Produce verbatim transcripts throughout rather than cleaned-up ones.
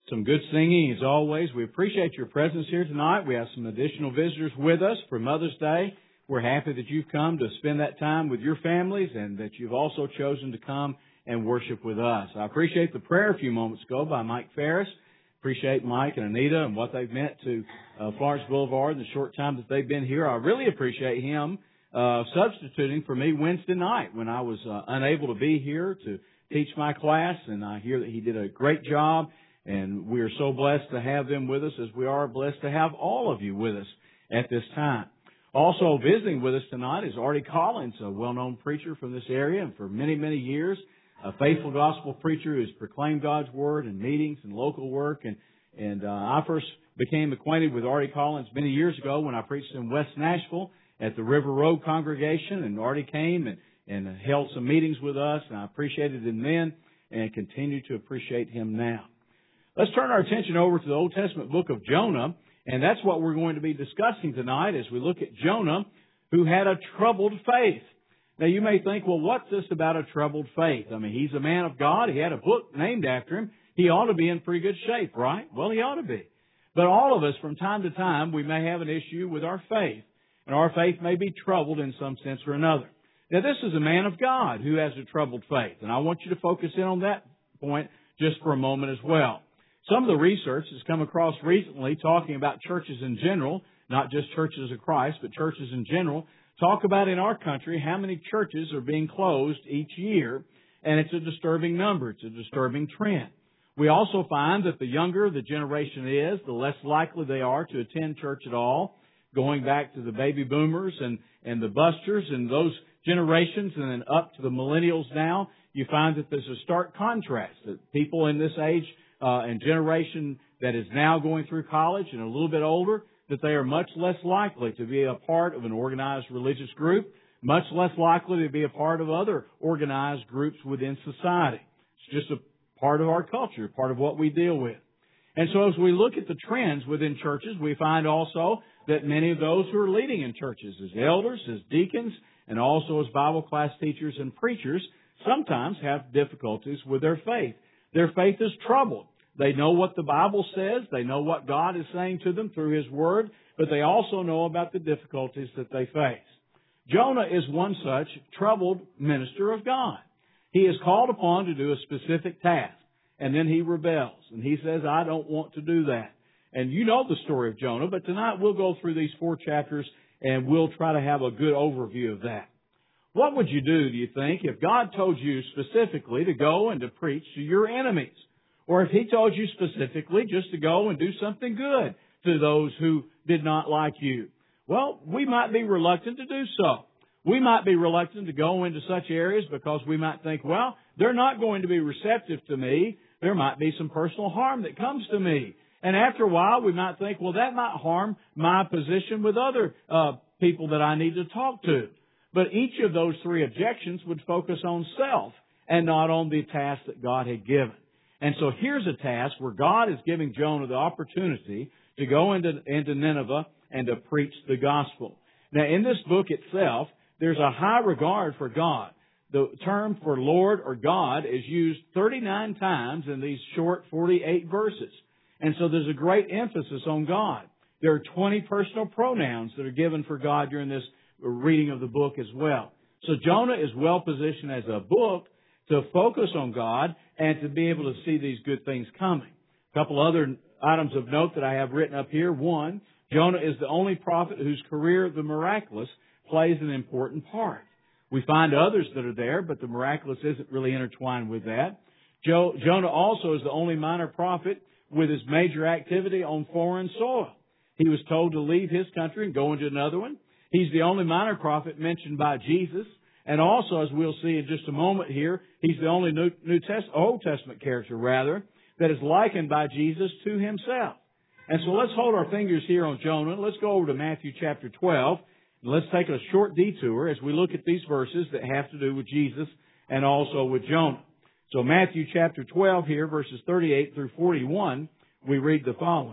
Some good singing as always. We appreciate your presence here tonight. We have some additional visitors with us for Mother's Day. We're happy that you've come to spend that time with your families and that you've also chosen to come and worship with us. I appreciate the prayer a few moments ago by Mike Ferris. Appreciate Mike and Anita and what they've meant to uh, Florence Boulevard in the short time that they've been here. I really appreciate him uh, substituting for me Wednesday night when I was uh, unable to be here to teach my class, and I hear that he did a great job. And we are so blessed to have them with us as we are blessed to have all of you with us at this time. Also visiting with us tonight is Artie Collins, a well-known preacher from this area and for many, many years, a faithful gospel preacher who's proclaimed God's Word in meetings and local work. And, and uh, I first became acquainted with Artie Collins many years ago when I preached in West Nashville at the River Road congregation. And Artie came and, and held some meetings with us, and I appreciated him then and continue to appreciate him now. Let's turn our attention over to the Old Testament book of Jonah, and that's what we're going to be discussing tonight as we look at Jonah, who had a troubled faith. Now, you may think, well, what's this about a troubled faith? I mean, he's a man of God. He had a book named after him. He ought to be in pretty good shape, right? Well, he ought to be. But all of us, from time to time, we may have an issue with our faith, and our faith may be troubled in some sense or another. Now, this is a man of God who has a troubled faith, and I want you to focus in on that point just for a moment as well. Some of the research has come across recently talking about churches in general, not just churches of Christ, but churches in general, talk about in our country how many churches are being closed each year, and it's a disturbing number. It's a disturbing trend. We also find that the younger the generation is, the less likely they are to attend church at all, going back to the baby boomers and, and the busters and those generations and then up to the millennials now. You find that there's a stark contrast, that people in this age Uh, and generation that is now going through college and a little bit older, that they are much less likely to be a part of an organized religious group, much less likely to be a part of other organized groups within society. It's just a part of our culture, part of what we deal with. And so as we look at the trends within churches, we find also that many of those who are leading in churches as elders, as deacons, and also as Bible class teachers and preachers sometimes have difficulties with their faith. Their faith is troubled. They know what the Bible says. They know what God is saying to them through His Word, but they also know about the difficulties that they face. Jonah is one such troubled minister of God. He is called upon to do a specific task, and then he rebels, and he says, I don't want to do that. And you know the story of Jonah, but tonight we'll go through these four chapters, and we'll try to have a good overview of that. What would you do, do you think, if God told you specifically to go and to preach to your enemies? Or if He told you specifically just to go and do something good to those who did not like you? Well, we might be reluctant to do so. We might be reluctant to go into such areas because we might think, well, they're not going to be receptive to me. There might be some personal harm that comes to me. And after a while, we might think, well, that might harm my position with other uh, people that I need to talk to. But each of those three objections would focus on self and not on the task that God had given. And so here's a task where God is giving Jonah the opportunity to go into, into Nineveh and to preach the gospel. Now, in this book itself, there's a high regard for God. The term for Lord or God is used thirty-nine times in these short forty-eight verses. And so there's a great emphasis on God. There are twenty personal pronouns that are given for God during this reading of the book as well. So Jonah is well positioned as a book to focus on God and to be able to see these good things coming. A couple other items of note that I have written up here. One, Jonah is the only prophet whose career, the miraculous, plays an important part. We find others that are there, but the miraculous isn't really intertwined with that. Jo- Jonah also is the only minor prophet with his major activity on foreign soil. He was told to leave his country and go into another one. He's the only minor prophet mentioned by Jesus. And also, as we'll see in just a moment here, he's the only New, New Test, Old Testament character, rather, that is likened by Jesus to himself. And so let's hold our fingers here on Jonah. Let's go over to Matthew chapter twelve. And let's take a short detour as we look at these verses that have to do with Jesus and also with Jonah. So Matthew chapter twelve here, verses thirty-eight through forty-one, we read the following.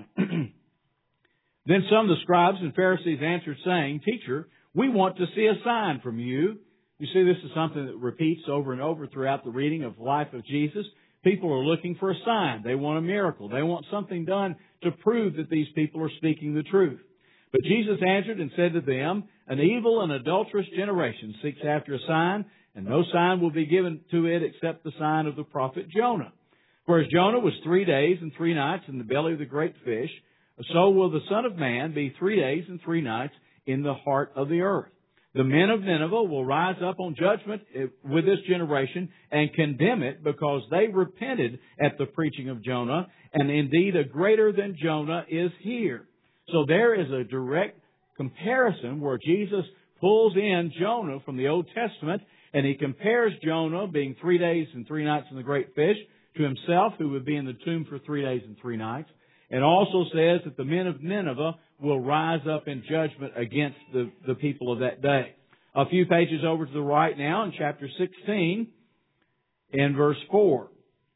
Then some of the scribes and Pharisees answered, saying, Teacher, we want to see a sign from you. You see, this is something that repeats over and over throughout the reading of the life of Jesus. People are looking for a sign. They want a miracle. They want something done to prove that these people are speaking the truth. But Jesus answered and said to them, an evil and adulterous generation seeks after a sign, and no sign will be given to it except the sign of the prophet Jonah. For as Jonah was three days and three nights in the belly of the great fish, so will the Son of Man be three days and three nights in the heart of the earth. The men of Nineveh will rise up on judgment with this generation and condemn it, because they repented at the preaching of Jonah, and indeed a greater than Jonah is here. So there is a direct comparison where Jesus pulls in Jonah from the Old Testament, and He compares Jonah being three days and three nights in the great fish to himself, who would be in the tomb for three days and three nights, and also says that the men of Nineveh will rise up in judgment against the, the people of that day. A few pages over to the right now, in chapter sixteen, in verse four.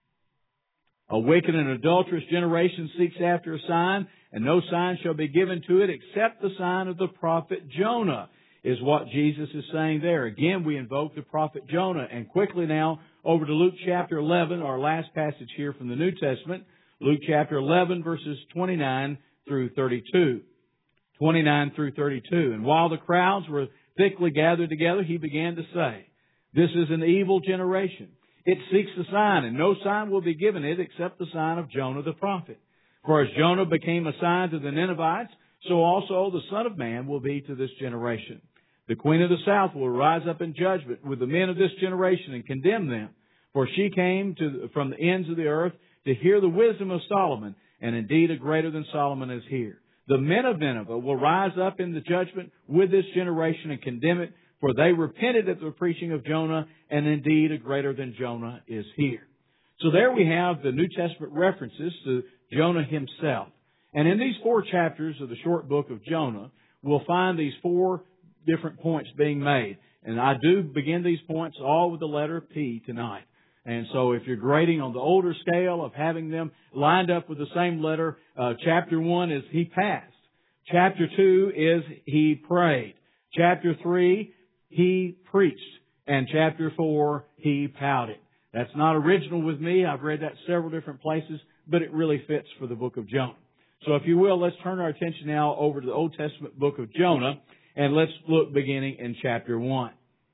A wicked and adulterous generation seeks after a sign, and no sign shall be given to it except the sign of the prophet Jonah, is what Jesus is saying there. Again, we invoke the prophet Jonah. And quickly now, over to Luke chapter eleven, our last passage here from the New Testament. Luke chapter eleven, verses twenty-nine through thirty-two. twenty-nine through thirty-two. And while the crowds were thickly gathered together, He began to say, this is an evil generation. It seeks a sign, and no sign will be given it except the sign of Jonah the prophet. For as Jonah became a sign to the Ninevites, so also the Son of Man will be to this generation. The Queen of the South will rise up in judgment with the men of this generation and condemn them. For she came to, from the ends of the earth to hear the wisdom of Solomon, and indeed a greater than Solomon is here. The men of Nineveh will rise up in the judgment with this generation and condemn it, for they repented at the preaching of Jonah, and indeed a greater than Jonah is here. So there we have the New Testament references to Jonah himself. And in these four chapters of the short book of Jonah, we'll find these four different points being made. And I do begin these points all with the letter P tonight. And so if you're grading on the older scale of having them lined up with the same letter, uh, chapter one is He passed. Chapter two is He prayed. Chapter three, He preached. And chapter four, He pouted. That's not original with me. I've read that several different places, but it really fits for the book of Jonah. So if you will, let's turn our attention now over to the Old Testament book of Jonah, and let's look beginning in chapter one.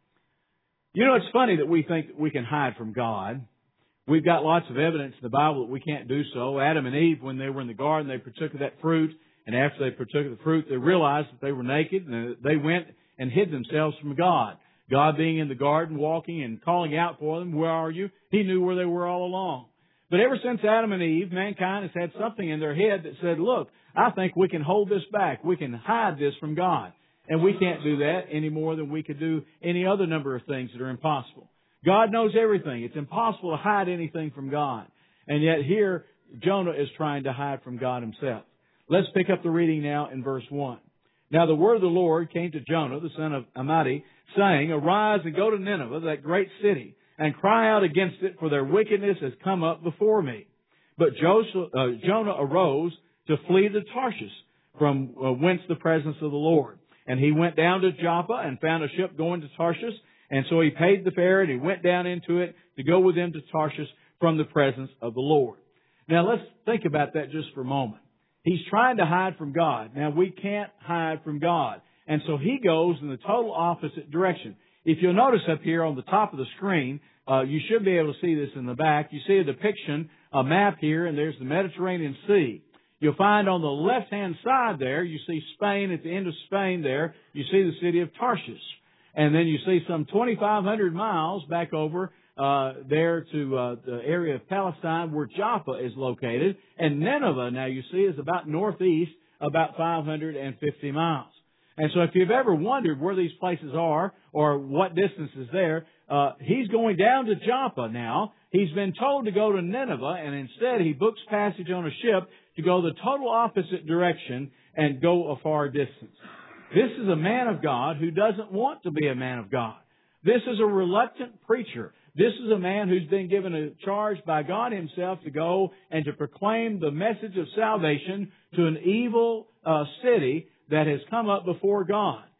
You know, it's funny that we think that we can hide from God. We've got lots of evidence in the Bible that we can't do so. Adam and Eve, when they were in the garden, they partook of that fruit, and after they partook of the fruit, they realized that they were naked, and they went and hid themselves from God. God being in the garden, walking and calling out for them, where are you? He knew where they were all along. But ever since Adam and Eve, mankind has had something in their head that said, look, I think we can hold this back. We can hide this from God. And we can't do that any more than we could do any other number of things that are impossible. God knows everything. It's impossible to hide anything from God. And yet here, Jonah is trying to hide from God himself. Let's pick up the reading now in verse one. Now the word of the Lord came to Jonah, the son of Amittai, saying, arise and go to Nineveh, that great city, and cry out against it, for their wickedness has come up before me. But Joseph, uh, Jonah arose to flee to Tarshish, from uh, whence the presence of the Lord. And he went down to Joppa and found a ship going to Tarshish. And so he paid the fare and he went down into it to go with them to Tarshish from the presence of the Lord. Now let's think about that just for a moment. He's trying to hide from God. Now we can't hide from God. And so he goes in the total opposite direction. If you'll notice up here on the top of the screen, uh, you should be able to see this in the back. You see a depiction, a map here, and there's the Mediterranean Sea. You'll find on the left-hand side there, you see Spain, at the end of Spain there, you see the city of Tarshish. And then you see some twenty-five hundred miles back over uh, there to uh, the area of Palestine where Joppa is located. And Nineveh, now you see, is about northeast, about five hundred fifty miles. And so if you've ever wondered where these places are or what distance is there, uh, he's going down to Joppa now. He's been told to go to Nineveh, and instead he books passage on a ship to go the total opposite direction and go a far distance. This is a man of God who doesn't want to be a man of God. This is a reluctant preacher. This is a man who's been given a charge by God himself to go and to proclaim the message of salvation to an evil uh, city that has come up before God.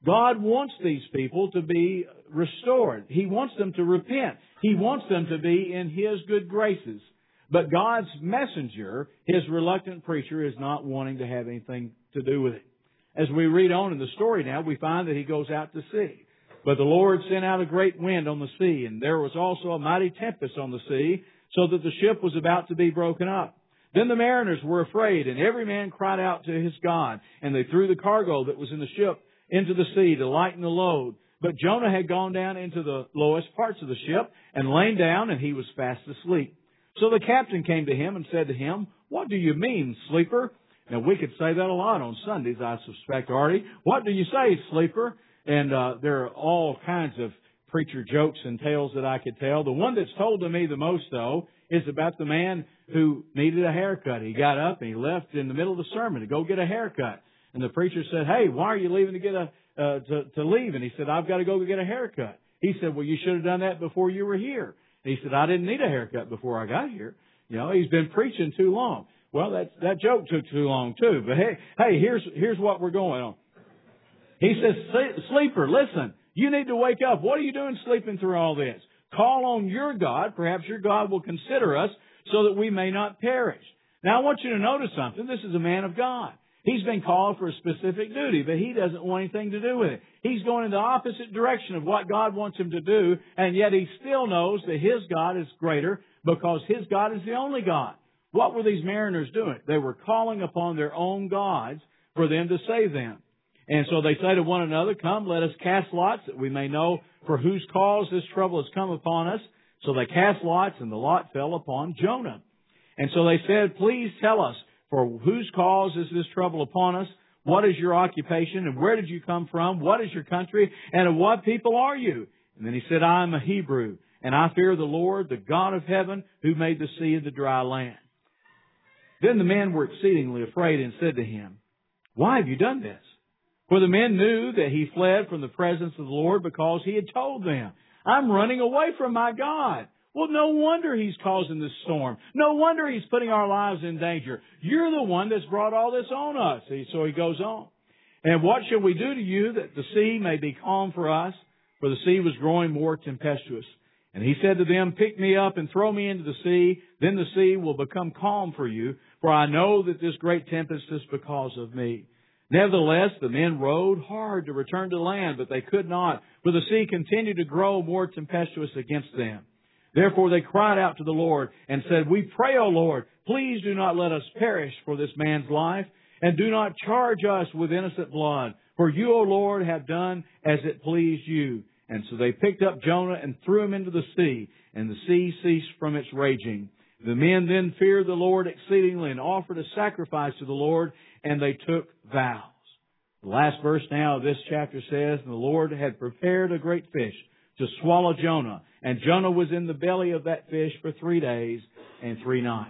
God wants these people to be restored. He wants them to repent. He wants them to be in His good graces. But God's messenger, His reluctant preacher, is not wanting to have anything to do with it. As we read on in the story now, we find that he goes out to sea. But the Lord sent out a great wind on the sea, and there was also a mighty tempest on the sea, so that the ship was about to be broken up. Then the mariners were afraid, and every man cried out to his God, and they threw the cargo that was in the ship into the sea to lighten the load. But Jonah had gone down into the lowest parts of the ship, and lain down, and he was fast asleep. So the captain came to him and said to him, "What do you mean, sleeper?" Now, we could say that a lot on Sundays, I suspect, Artie. What do you say, sleeper? And uh, there are all kinds of preacher jokes and tales that I could tell. The one that's told to me the most, though, is about the man who needed a haircut. He got up and he left in the middle of the sermon to go get a haircut. And the preacher said, "Hey, why are you leaving to get a uh, to, to leave?" And he said, "I've got to go get a haircut." He said, "Well, you should have done that before you were here." And he said, "I didn't need a haircut before I got here." You know, he's been preaching too long. Well, that that joke took too long too. But hey, hey, here's here's what we're going on. He says, "Sleeper, listen, you need to wake up. What are you doing sleeping through all this? Call on your God. Perhaps your God will consider us so that we may not perish." Now, I want you to notice something. This is a man of God. He's been called for a specific duty, but he doesn't want anything to do with it. He's going in the opposite direction of what God wants him to do, and yet he still knows that his God is greater because his God is the only God. What were these mariners doing? They were calling upon their own gods for them to save them. And so they say to one another, "Come, let us cast lots that we may know for whose cause this trouble has come upon us." So they cast lots, and the lot fell upon Jonah. And so they said, "Please tell us, for whose cause is this trouble upon us? What is your occupation, and where did you come from? What is your country, and of what people are you?" And then he said, "I am a Hebrew, and I fear the Lord, the God of heaven, who made the sea and the dry land." Then the men were exceedingly afraid and said to him, "Why have you done this?" For the men knew that he fled from the presence of the Lord because he had told them, "I'm running away from my God." Well, no wonder he's causing this storm. No wonder he's putting our lives in danger. You're the one that's brought all this on us. So he goes on. "And what shall we do to you that the sea may be calm for us?" For the sea was growing more tempestuous. And he said to them, "Pick me up and throw me into the sea. Then the sea will become calm for you. For I know that this great tempest is because of me." Nevertheless, the men rowed hard to return to land, but they could not, for the sea continued to grow more tempestuous against them. Therefore they cried out to the Lord and said, "We pray, O Lord, please do not let us perish for this man's life, and do not charge us with innocent blood. For you, O Lord, have done as it pleased you." And so they picked up Jonah and threw him into the sea, and the sea ceased from its raging. The men then feared the Lord exceedingly and offered a sacrifice to the Lord, and they took vows. The last verse now of this chapter says, "And the Lord had prepared a great fish to swallow Jonah, and Jonah was in the belly of that fish for three days and three nights."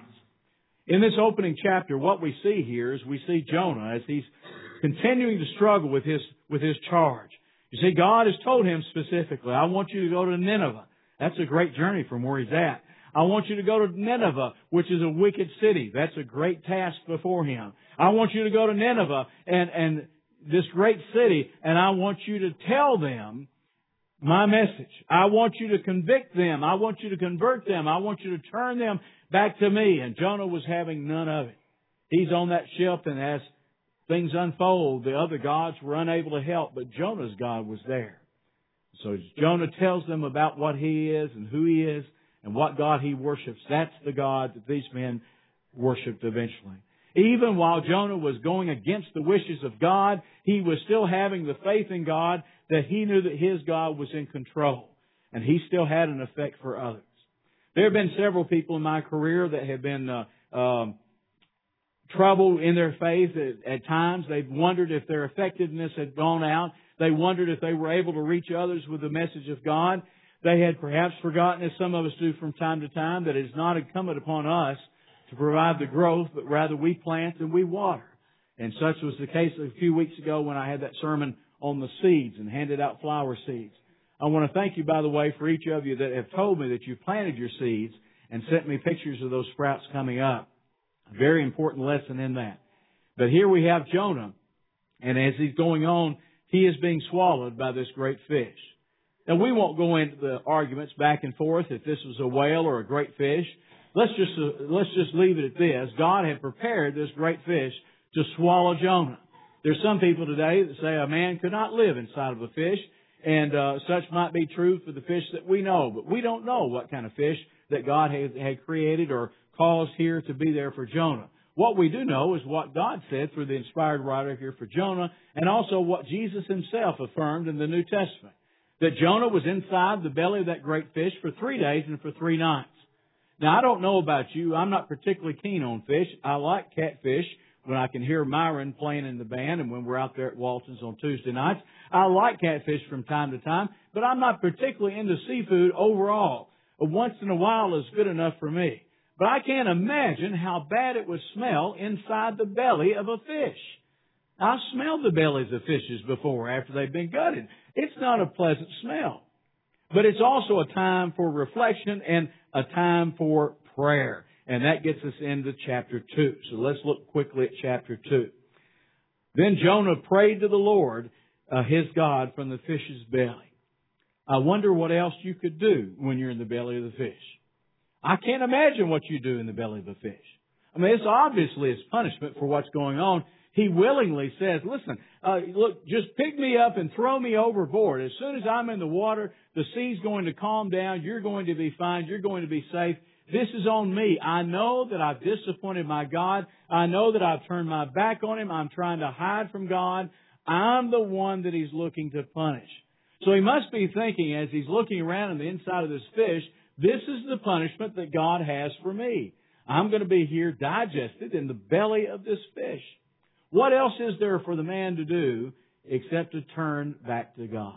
In this opening chapter, what we see here is we see Jonah as he's continuing to struggle with his, with his charge. You see, God has told him specifically, "I want you to go to Nineveh." That's a great journey from where he's at. "I want you to go to Nineveh, which is a wicked city." That's a great task before him. "I want you to go to Nineveh and, and this great city, and I want you to tell them my message. I want you to convict them. I want you to convert them. I want you to turn them back to me." And Jonah was having none of it. He's on that ship, and as things unfold, the other gods were unable to help, but Jonah's God was there. So Jonah tells them about what he is and who he is and what God he worships. That's the God that these men worshipped eventually. Even while Jonah was going against the wishes of God, he was still having the faith in God that he knew that his God was in control, and he still had an effect for others. There have been several people in my career that have been uh, um, troubled in their faith at, at times. They've wondered if their effectiveness had gone out. They wondered if they were able to reach others with the message of God. They had perhaps forgotten, as some of us do from time to time, that it is not incumbent upon us to provide the growth, but rather we plant and we water. And such was the case a few weeks ago when I had that sermon on the seeds and handed out flower seeds. I want to thank you, by the way, for each of you that have told me that you planted your seeds and sent me pictures of those sprouts coming up. A very important lesson in that. But here we have Jonah, and as he's going on, he is being swallowed by this great fish. Now, we won't go into the arguments back and forth if this was a whale or a great fish. Let's just, uh, let's just leave it at this. God had prepared this great fish to swallow Jonah. There's some people today that say a man could not live inside of a fish, and uh, such might be true for the fish that we know. But we don't know what kind of fish that God had, had created or caused here to be there for Jonah. What we do know is what God said through the inspired writer here for Jonah, and also what Jesus Himself affirmed in the New Testament. That Jonah was inside the belly of that great fish for three days and for three nights. Now, I don't know about you. I'm not particularly keen on fish. I like catfish when I can hear Myron playing in the band and when we're out there at Walton's on Tuesday nights. I like catfish from time to time, but I'm not particularly into seafood overall. Once in a while is good enough for me. But I can't imagine how bad it would smell inside the belly of a fish. I've smelled the bellies of fishes before after they've been gutted. It's not a pleasant smell. But it's also a time for reflection and a time for prayer. And that gets us into chapter two. So let's look quickly at chapter two. Then Jonah prayed to the Lord, uh, his God, from the fish's belly. I wonder what else you could do when you're in the belly of the fish. I can't imagine what you do in the belly of a fish. I mean, it's obviously it's punishment for what's going on. He willingly says, listen, uh, look, just pick me up and throw me overboard. As soon as I'm in the water, the sea's going to calm down. You're going to be fine. You're going to be safe. This is on me. I know that I've disappointed my God. I know that I've turned my back on Him. I'm trying to hide from God. I'm the one that He's looking to punish. So he must be thinking, as he's looking around on the inside of this fish, this is the punishment that God has for me. I'm going to be here digested in the belly of this fish. What else is there for the man to do except to turn back to God?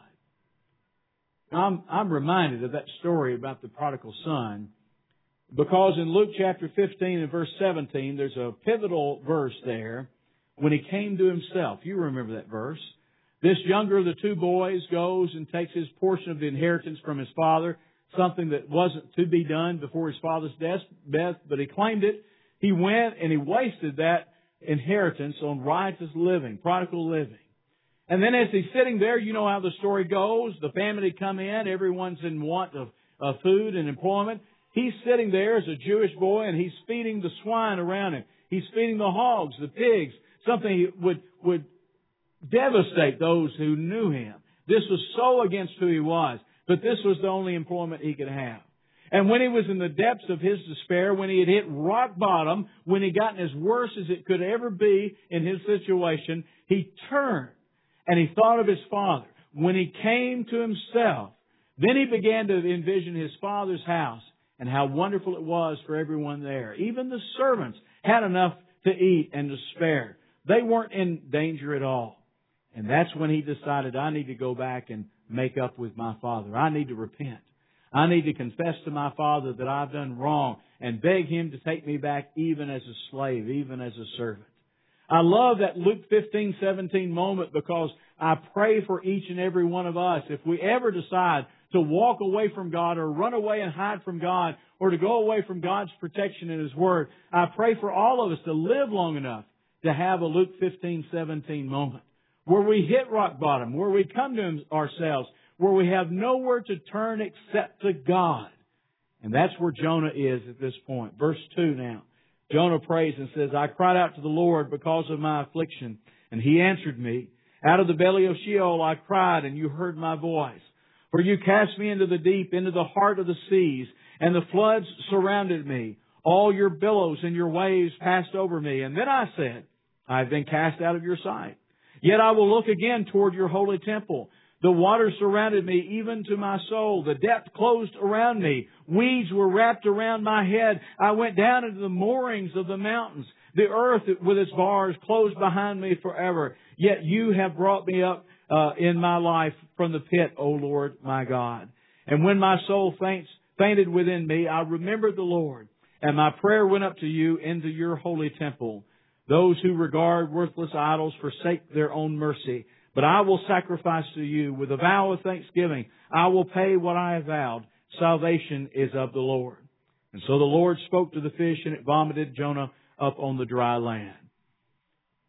I'm, I'm reminded of that story about the prodigal son because in Luke chapter fifteen and verse seventeen, there's a pivotal verse there when he came to himself. You remember that verse. This younger of the two boys goes and takes his portion of the inheritance from his father, something that wasn't to be done before his father's death, but he claimed it. He went and he wasted that inheritance on riotous living, prodigal living. And then as he's sitting there, you know how the story goes. The family come in. Everyone's in want of, of food and employment. He's sitting there as a Jewish boy and he's feeding the swine around him. He's feeding the hogs, the pigs, something he would, would devastate those who knew him. This was so against who he was. But this was the only employment he could have. And when he was in the depths of his despair, when he had hit rock bottom, when he gotten as worse as it could ever be in his situation, he turned and he thought of his father. When he came to himself, then he began to envision his father's house and how wonderful it was for everyone there. Even the servants had enough to eat and to spare. They weren't in danger at all. And that's when he decided, I need to go back and make up with my father. I need to repent. I need to confess to my father that I've done wrong and beg him to take me back even as a slave, even as a servant. I love that Luke fifteen seventeen moment because I pray for each and every one of us. If we ever decide to walk away from God or run away and hide from God or to go away from God's protection in His Word, I pray for all of us to live long enough to have a Luke fifteen seventeen moment where we hit rock bottom, where we come to ourselves, where we have nowhere to turn except to God. And that's where Jonah is at this point. Verse two now. Jonah prays and says, I cried out to the Lord because of my affliction, and He answered me. Out of the belly of Sheol I cried, and You heard my voice. For You cast me into the deep, into the heart of the seas, and the floods surrounded me. All Your billows and Your waves passed over me. And then I said, I have been cast out of Your sight. Yet I will look again toward Your holy temple. The waters surrounded me, even to my soul. The depth closed around me. Weeds were wrapped around my head. I went down into the moorings of the mountains. The earth with its bars closed behind me forever. Yet You have brought me up uh, in my life from the pit, O Lord my God. And when my soul faints, fainted within me, I remembered the Lord. And my prayer went up to You into Your holy temple. Those who regard worthless idols forsake their own mercy. But I will sacrifice to You with a vow of thanksgiving. I will pay what I have vowed. Salvation is of the Lord. And so the Lord spoke to the fish, and it vomited Jonah up on the dry land.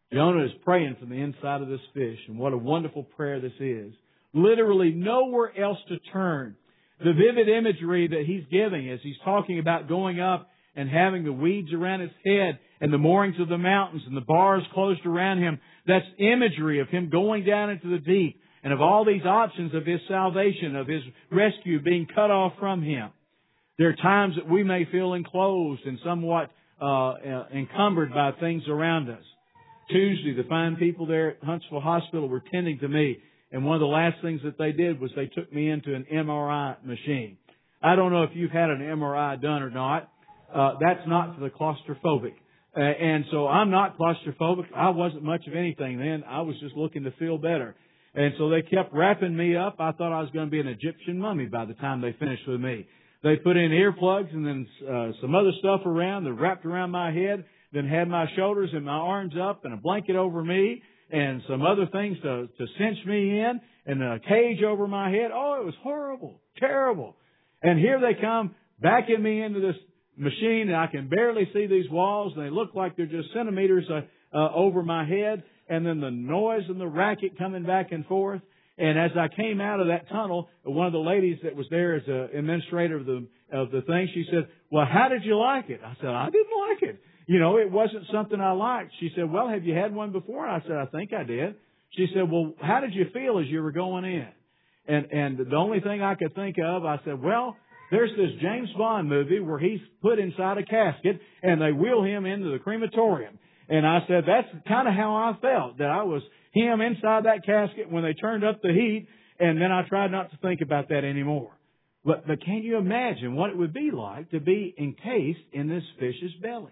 Jonah is praying from the inside of this fish, and what a wonderful prayer this is. Literally nowhere else to turn. The vivid imagery that he's giving as he's talking about going up and having the weeds around his head and the moorings of the mountains and the bars closed around him, that's imagery of him going down into the deep and of all these options of his salvation, of his rescue being cut off from him. There are times that we may feel enclosed and somewhat uh, uh, encumbered by things around us. Tuesday, the fine people there at Huntsville Hospital were tending to me, and one of the last things that they did was they took me into an M R I machine. I don't know if you've had an M R I done or not. Uh, that's not for the claustrophobic. Uh, and so I'm not claustrophobic. I wasn't much of anything then. I was just looking to feel better. And so they kept wrapping me up. I thought I was going to be an Egyptian mummy by the time they finished with me. They put in earplugs and then uh, some other stuff around that wrapped around my head, then had my shoulders and my arms up and a blanket over me and some other things to, to cinch me in and a cage over my head. Oh, it was horrible, terrible. And here they come backing me into this machine, and I can barely see these walls, and they look like they're just centimeters uh, uh, over my head, and then the noise and the racket coming back and forth. And as I came out of that tunnel, one of the ladies that was there as an administrator of the of the thing, she said, "Well, how did you like it?" I said, "I didn't like it. You know, it wasn't something I liked." She said, "Well, have you had one before?" I said, "I think I did." She said, "Well, how did you feel as you were going in?" And and the only thing I could think of, I said, "Well, there's this James Bond movie where he's put inside a casket and they wheel him into the crematorium." And I said, that's kind of how I felt, that I was him inside that casket when they turned up the heat, and then I tried not to think about that anymore. But, but can you imagine what it would be like to be encased in this fish's belly?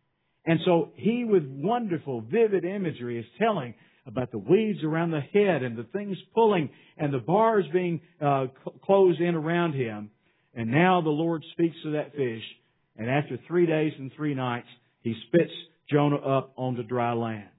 And so he, with wonderful, vivid imagery, is telling about the weeds around the head and the things pulling and the bars being uh, closed in around him. And now the Lord speaks to that fish, and after three days and three nights, He spits Jonah up onto dry land.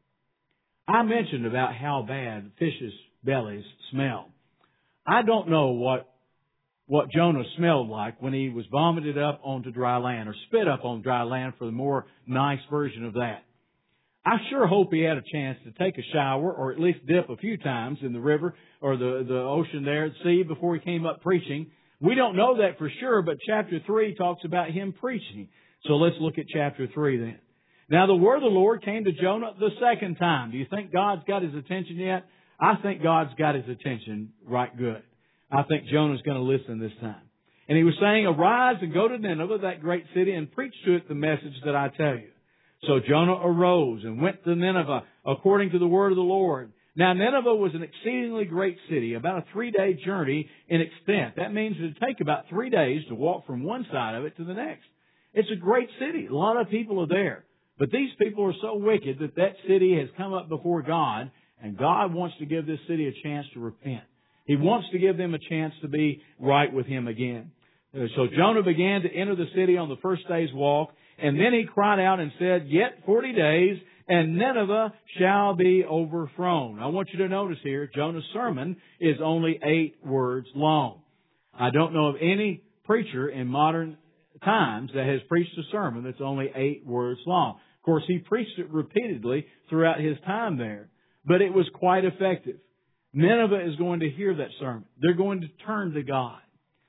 I mentioned about how bad fish's bellies smell. I don't know what what Jonah smelled like when he was vomited up onto dry land or spit up on dry land, for the more nice version of that. I sure hope he had a chance to take a shower or at least dip a few times in the river or the, the ocean there at sea before he came up preaching. We don't know that for sure, but chapter three talks about him preaching. So let's look at chapter three then. Now the word of the Lord came to Jonah the second time. Do you think God's got his attention yet? I think God's got his attention right good. I think Jonah's going to listen this time. And he was saying, "Arise and go to Nineveh, that great city, and preach to it the message that I tell you." So Jonah arose and went to Nineveh according to the word of the Lord. Now Nineveh was an exceedingly great city, about a three-day journey in extent. That means it would take about three days to walk from one side of it to the next. It's a great city. A lot of people are there. But these people are so wicked that that city has come up before God, and God wants to give this city a chance to repent. He wants to give them a chance to be right with Him again. So Jonah began to enter the city on the first day's walk, and then he cried out and said, "Yet forty days, and Nineveh shall be overthrown." I want you to notice here, Jonah's sermon is only eight words long. I don't know of any preacher in modern times that has preached a sermon that's only eight words long. Of course, he preached it repeatedly throughout his time there, but it was quite effective. Nineveh is going to hear that sermon. They're going to turn to God.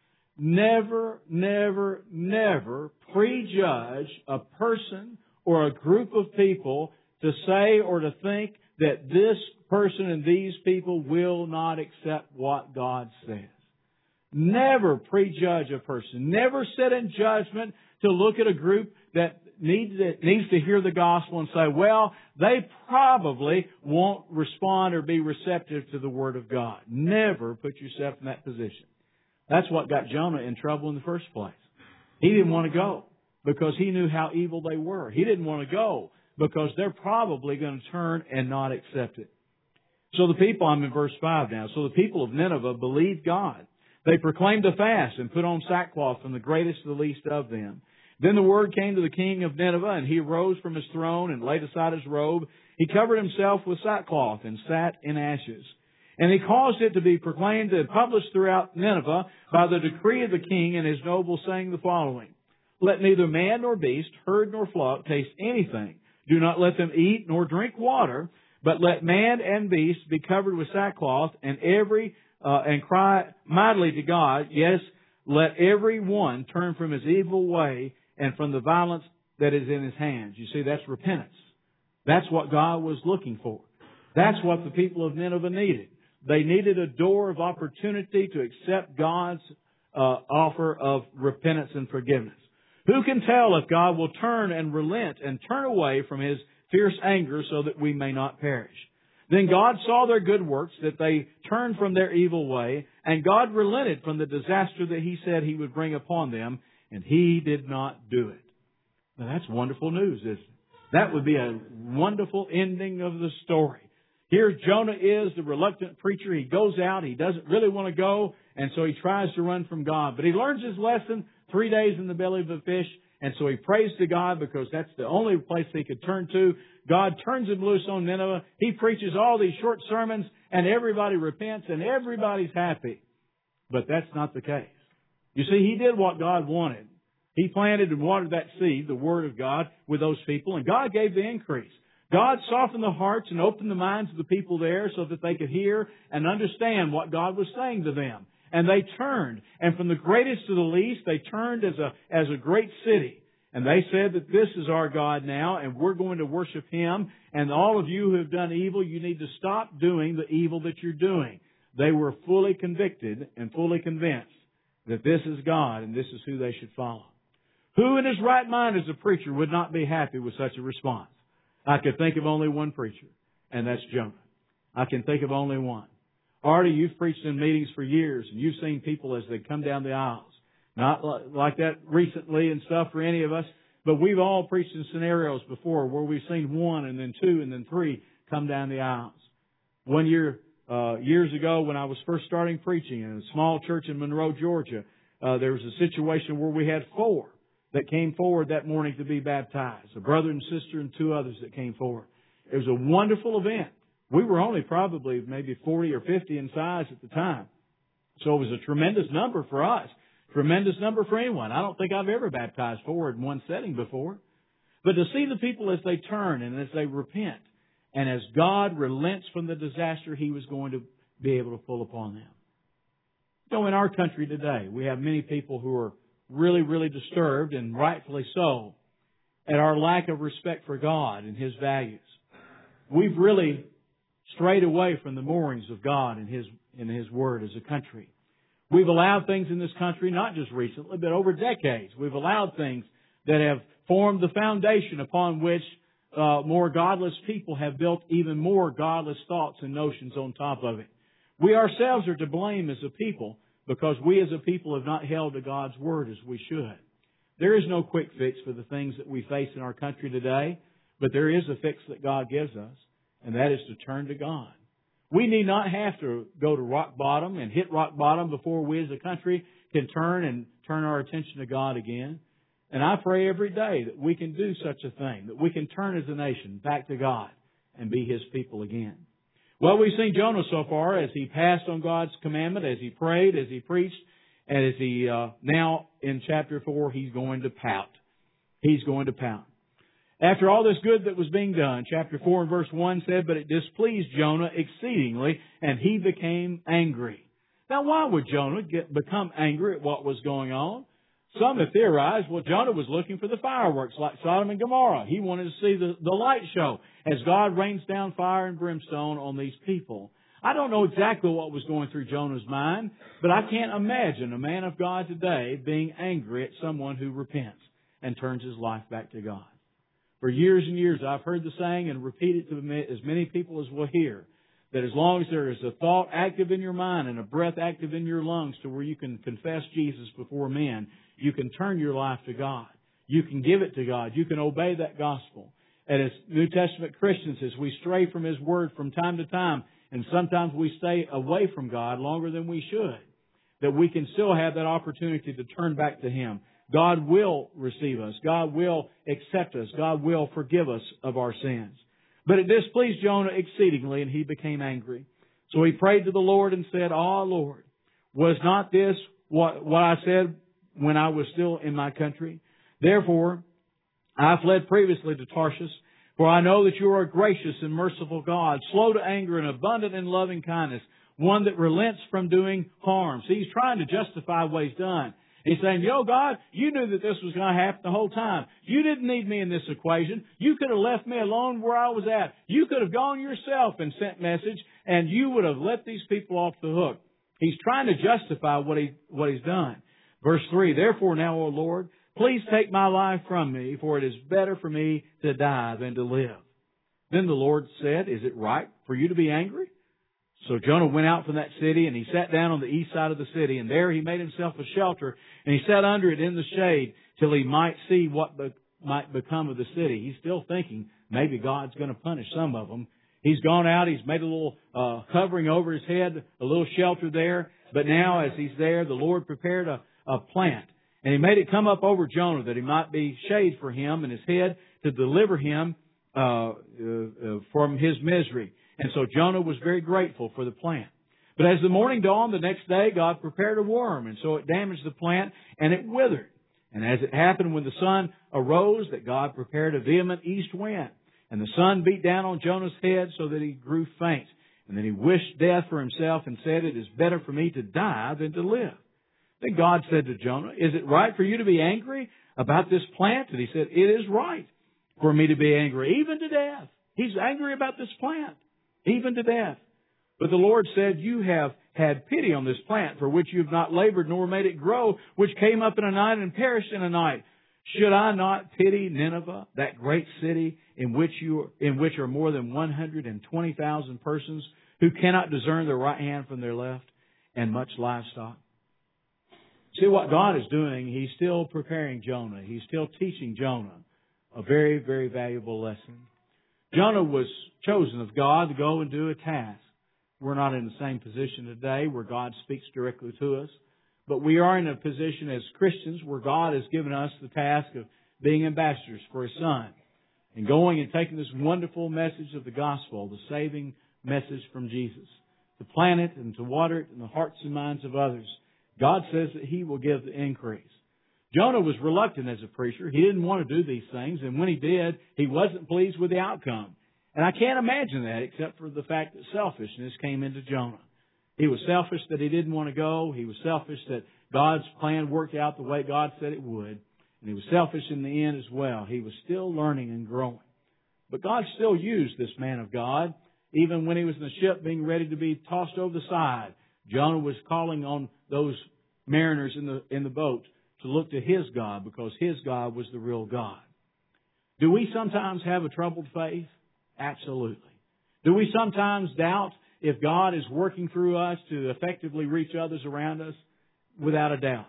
Never, never, never prejudge a person or a group of people to say or to think that this person and these people will not accept what God says. Never prejudge a person. Never sit in judgment to look at a group that needs to, needs to hear the gospel and say, well, they probably won't respond or be receptive to the Word of God. Never put yourself in that position. That's what got Jonah in trouble in the first place. He didn't want to go because he knew how evil they were. He didn't want to go because they're probably going to turn and not accept it. So the people, I'm in verse five now, so the people of Nineveh believed God. They proclaimed a fast and put on sackcloth from the greatest to the least of them. Then the word came to the king of Nineveh, and he arose from his throne and laid aside his robe. He covered himself with sackcloth and sat in ashes. And he caused it to be proclaimed and published throughout Nineveh by the decree of the king and his nobles, saying the following: "Let neither man nor beast, herd nor flock taste anything. Do not let them eat nor drink water, but let man and beast be covered with sackcloth, and every uh, and cry mightily to God. Yes, let every one turn from his evil way and from the violence that is in his hands. You see, that's repentance. That's what God was looking for. That's what the people of Nineveh needed. They needed a door of opportunity to accept God's uh, offer of repentance and forgiveness. Who can tell if God will turn and relent and turn away from His fierce anger so that we may not perish? Then God saw their good works, that they turned from their evil way, and God relented from the disaster that He said He would bring upon them, and He did not do it. Now that's wonderful news, isn't it? That would be a wonderful ending of the story. Here Jonah is, the reluctant preacher. He goes out. He doesn't really want to go, and so he tries to run from God. But he learns his lesson, three days in the belly of a fish, and so he prays to God because that's the only place he could turn to. God turns him loose on Nineveh. He preaches all these short sermons, and everybody repents, and everybody's happy. But that's not the case. You see, he did what God wanted. He planted and watered that seed, the Word of God, with those people, and God gave the increase. God softened the hearts and opened the minds of the people there so that they could hear and understand what God was saying to them. And they turned. And from the greatest to the least, they turned as a, as a great city. And they said that this is our God now, and we're going to worship Him. And all of you who have done evil, you need to stop doing the evil that you're doing. They were fully convicted and fully convinced that this is God and this is who they should follow. Who in his right mind as a preacher would not be happy with such a response? I could think of only one preacher, and that's Jonah. I can think of only one. Artie, you've preached in meetings for years, and you've seen people as they come down the aisles. Not like that recently and stuff for any of us, but we've all preached in scenarios before where we've seen one and then two and then three come down the aisles. One year, uh, years ago when I was first starting preaching in a small church in Monroe, Georgia, uh, there was a situation where we had four that came forward that morning to be baptized. A brother and sister and two others that came forward. It was a wonderful event. We were only probably maybe forty or fifty in size at the time. So it was a tremendous number for us. Tremendous number for anyone. I don't think I've ever baptized four in one setting before. But to see the people as they turn and as they repent, and as God relents from the disaster He was going to be able to pull upon them. So in our country today, we have many people who are really, really disturbed, and rightfully so, at our lack of respect for God and His values. We've really strayed away from the moorings of God and His, and His Word as a country. We've allowed things in this country, not just recently, but over decades. We've allowed things that have formed the foundation upon which uh, more godless people have built even more godless thoughts and notions on top of it. We ourselves are to blame as a people, because we as a people have not held to God's Word as we should. There is no quick fix for the things that we face in our country today, but there is a fix that God gives us, and that is to turn to God. We need not have to go to rock bottom and hit rock bottom before we as a country can turn and turn our attention to God again. And I pray every day that we can do such a thing, that we can turn as a nation back to God and be His people again. Well, we've seen Jonah so far as he passed on God's commandment, as he prayed, as he preached, and as he, uh, now in chapter four, he's going to pout. He's going to pout. After all this good that was being done, chapter four and verse one said, "But it displeased Jonah exceedingly, and he became angry." Now, why would Jonah get, become angry at what was going on? Some have theorized, well, Jonah was looking for the fireworks like Sodom and Gomorrah. He wanted to see the, the light show as God rains down fire and brimstone on these people. I don't know exactly what was going through Jonah's mind, but I can't imagine a man of God today being angry at someone who repents and turns his life back to God. For years and years, I've heard the saying and repeat it to as many people as will hear, that as long as there is a thought active in your mind and a breath active in your lungs to where you can confess Jesus before men, you can turn your life to God. You can give it to God. You can obey that gospel. And as New Testament Christians, as we stray from His Word from time to time, and sometimes we stay away from God longer than we should, that we can still have that opportunity to turn back to Him. God will receive us. God will accept us. God will forgive us of our sins. But it displeased Jonah exceedingly, and he became angry. So he prayed to the Lord and said, "Ah, Lord, was not this what, what I said when I was still in my country? Therefore, I fled previously to Tarshish, For I know that you are a gracious and merciful God, slow to anger and abundant in loving kindness, one that relents from doing harm. See, he's trying to justify what he's done. He's saying, yo, God, you knew that this was going to happen the whole time. You didn't need me in this equation. You could have left me alone where I was at. You could have gone yourself and sent message, and you would have let these people off the hook. He's trying to justify what he what he's done. Verse three, therefore now, O Lord, please take my life from me, for it is better for me to die than to live. Then the Lord said, is it right for you to be angry? So Jonah went out from that city, and he sat down on the east side of the city, and there he made himself a shelter, and he sat under it in the shade till he might see what be, might become of the city. He's still thinking maybe God's going to punish some of them. He's gone out, he's made a little uh, covering over his head, a little shelter there, but now as he's there, the Lord prepared a, a plant, and he made it come up over Jonah that he might be shade for him and his head to deliver him uh, uh, uh, from his misery. And so Jonah was very grateful for the plant. But as the morning dawned the next day, God prepared a worm, and so it damaged the plant, and it withered. And as it happened when the sun arose, that God prepared a vehement east wind, and the sun beat down on Jonah's head so that he grew faint. And then he wished death for himself and said, it is better for me to die than to live. Then God said to Jonah, is it right for you to be angry about this plant? And he said, it is right for me to be angry, even to death. He's angry about this plant, even to death. But the Lord said, you have had pity on this plant for which you have not labored nor made it grow, which came up in a night and perished in a night. Should I not pity Nineveh, that great city in which you in which are more than one hundred twenty thousand persons who cannot discern their right hand from their left, and much livestock? See what God is doing, He's still preparing Jonah. He's still teaching Jonah a very, very valuable lesson. Jonah was chosen of God to go and do a task. We're not in the same position today where God speaks directly to us, but we are in a position as Christians where God has given us the task of being ambassadors for His Son and going and taking this wonderful message of the gospel, the saving message from Jesus, to plant it and to water it in the hearts and minds of others. God says that He will give the increase. Jonah was reluctant as a preacher. He didn't want to do these things, and when he did, he wasn't pleased with the outcome. And I can't imagine that except for the fact that selfishness came into Jonah. He was selfish that he didn't want to go. He was selfish that God's plan worked out the way God said it would. And he was selfish in the end as well. He was still learning and growing. But God still used this man of God. Even when he was in the ship being ready to be tossed over the side, Jonah was calling on those mariners in the in the boat to look to his God, because his God was the real God. Do we sometimes have a troubled faith? Absolutely. Do we sometimes doubt if God is working through us to effectively reach others around us? Without a doubt.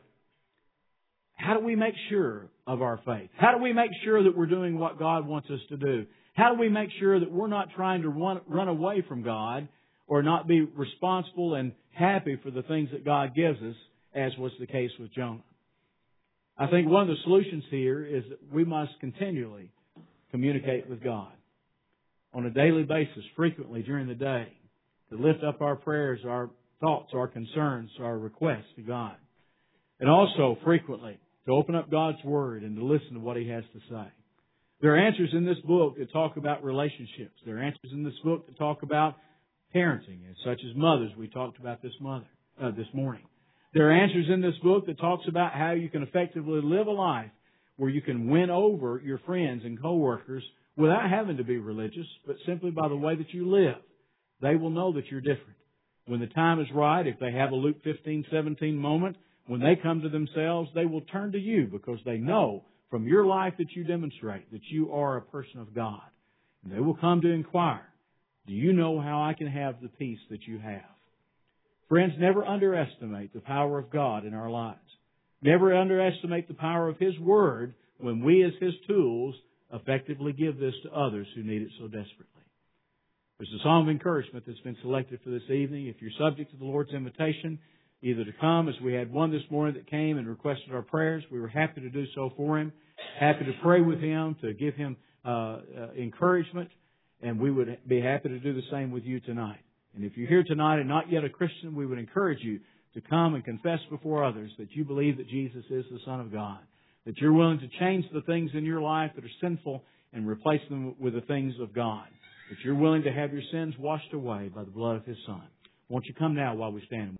How do we make sure of our faith? How do we make sure that we're doing what God wants us to do? How do we make sure that we're not trying to run, run away from God or not be responsible and happy for the things that God gives us, as was the case with Jonah? I think one of the solutions here is that we must continually communicate with God on a daily basis, frequently during the day, to lift up our prayers, our thoughts, our concerns, our requests to God. And also frequently to open up God's Word and to listen to what He has to say. There are answers in this book that talk about relationships. There are answers in this book that talk about parenting, such as mothers we talked about this mother uh, this morning. There are answers in this book that talks about how you can effectively live a life where you can win over your friends and coworkers without having to be religious, but simply by the way that you live. They will know that you're different. When the time is right, if they have a Luke fifteen seventeen moment, when they come to themselves, they will turn to you because they know from your life that you demonstrate that you are a person of God. And they will come to inquire, do you know how I can have the peace that you have? Friends, never underestimate the power of God in our lives. Never underestimate the power of His Word when we as His tools effectively give this to others who need it so desperately. There's a song of encouragement that's been selected for this evening. If you're subject to the Lord's invitation, either to come, as we had one this morning that came and requested our prayers, we were happy to do so for him, happy to pray with him, to give him uh, uh, encouragement, and we would be happy to do the same with you tonight. And if you're here tonight and not yet a Christian, we would encourage you to come and confess before others that you believe that Jesus is the Son of God, that you're willing to change the things in your life that are sinful and replace them with the things of God. That you're willing to have your sins washed away by the blood of His Son. Won't you come now while we stand?